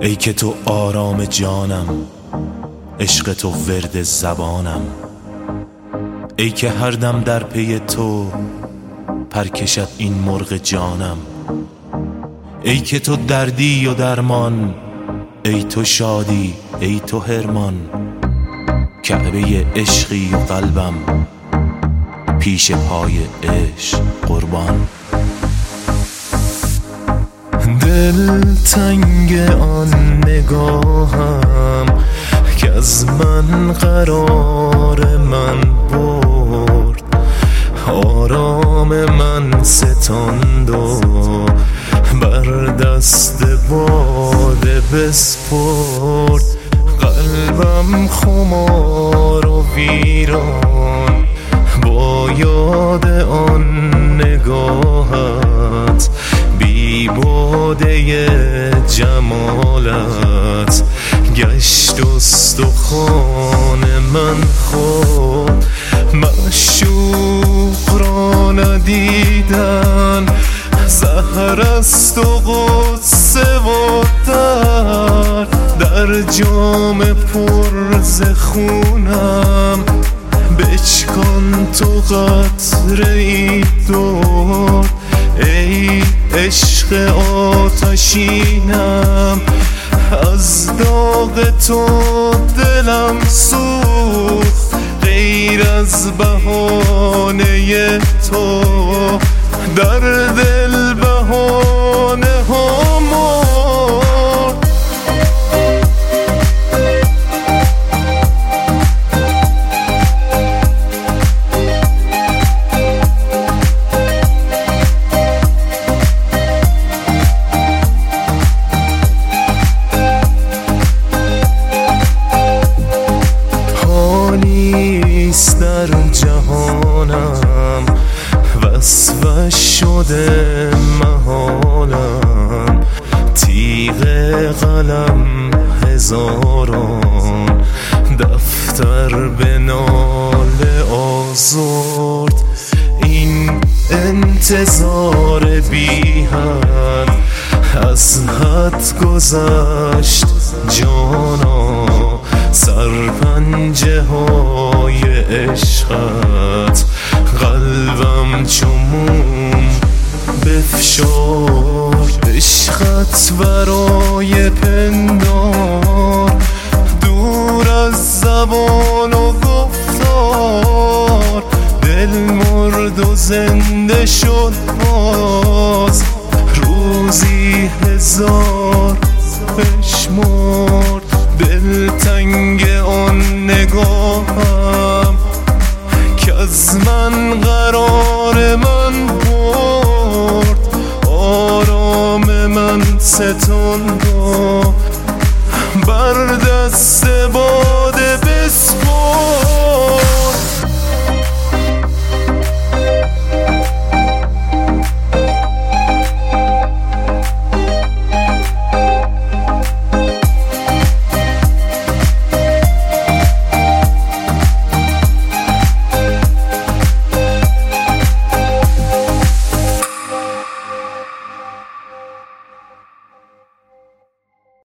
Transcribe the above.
ای که تو آرام جانم، عشق تو ورد زبانم، ای که هر دم در پی تو پر کشد این مرغ جانم، ای که تو دردی و درمان، ای تو شادی ای تو حرمان، کعبه عشقی و قلبم پیش پای عشق قربان. دل تنگ آن نگاهم که از من قرار من برد، آرام من ستاند و بر دست باده بسپرد. قلبم خمار و ویران با یاد آن نگاهت، بی باده جمالت گشت استخوان من خود. معشوق را ندیدن زهر است و غصه و در جام پر ز خونم بچکان تو قطره ای دور. ای عشق آتشینم از داغ تو دلم سوخت، غیر از بهانه تو در دل بهانه ها مرد. حالیست در جهانم وصفش شده محالم، تیغ قلم هزاران دفتر به ناله آزرد. این انتظار بی حد از حد گذشت جانا، سرپنجه های عشقت قلبم چو موم بفشرد. عشقت برای پندار دور از زبان و گفتار، دل مرد و زنده شد باز، روزی هزار بشمرد. دل تنگ آن نگاهم که از من قرار من برد، آرام من ستاند